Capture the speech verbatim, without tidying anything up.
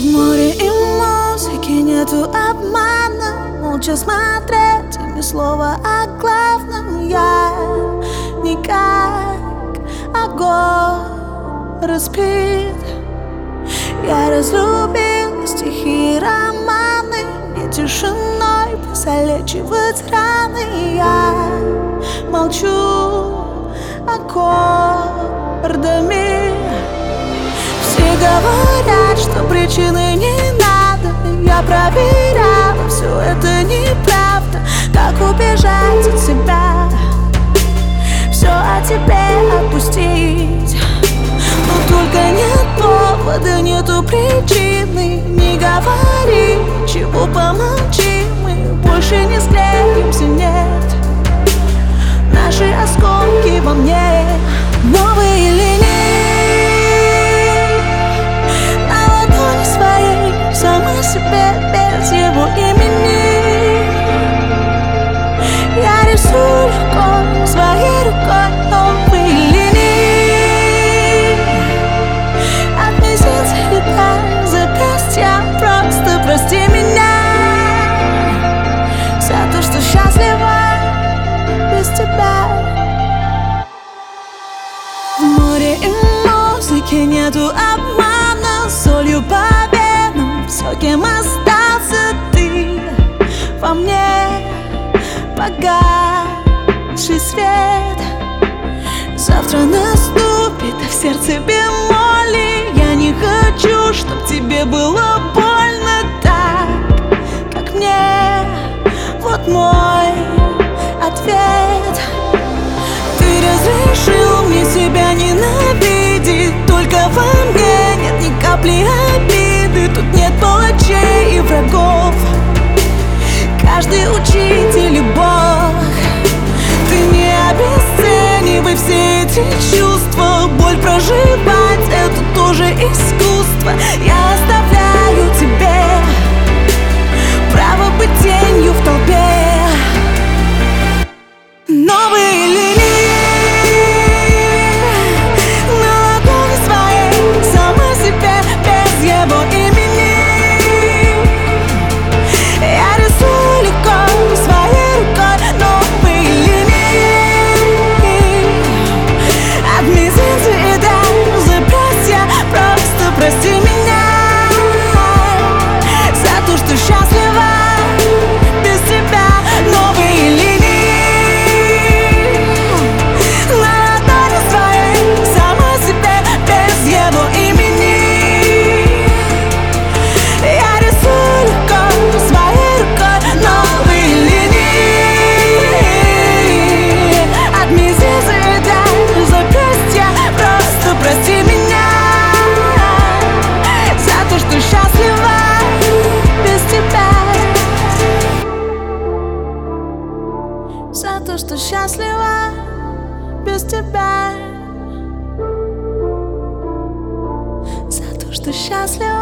В море и музыки нету обмана. Молча смотреть и ни слова о главном. Я не как огонь распит. Я разлюбил стихи и романы. Не тишиной залечивать раны. Я молчу аккордами. Все говорят, что причины не надо. Я проверяла, все это неправда. Как убежать от себя, все о тебе отпустить. Но только нет повода, нету причины. Не говори, чего помолчи. Мы больше не склеимся, нет. Наши осколки во мне, новые линии на ладони своей, сама себе без его имени. Я рисую рукой, своей рукой новые линии. От мизинца и до запястья, просто прости меня за то, что счастлива без тебя. В море и музыки нету обмана. Солью по венам все, кем остался ты. Во мне погасший свет. Завтра наступит, а в сердце бемоли. Я не хочу, чтоб тебе было больно так, как мне. Вот мой ответ. Ты разрешил мне себя ненавидеть. Только во мне нет ни капли обиды. Тут нет палачей и врагов. Каждый учитель и Бог. Ты не обесценивай все эти чувства. Боль проживать — это тоже искусство. Я оставляю тебе право быть тенью в толпе. Новые линии на ладони своей, сама себе без его имени. Я рисую легкой, своей рукой новые линии. От мизинца и до запястья, просто прости меня за то, что счастлива без тебя. Новые линии за то, что счастлива без тебя. За то, что счастлива.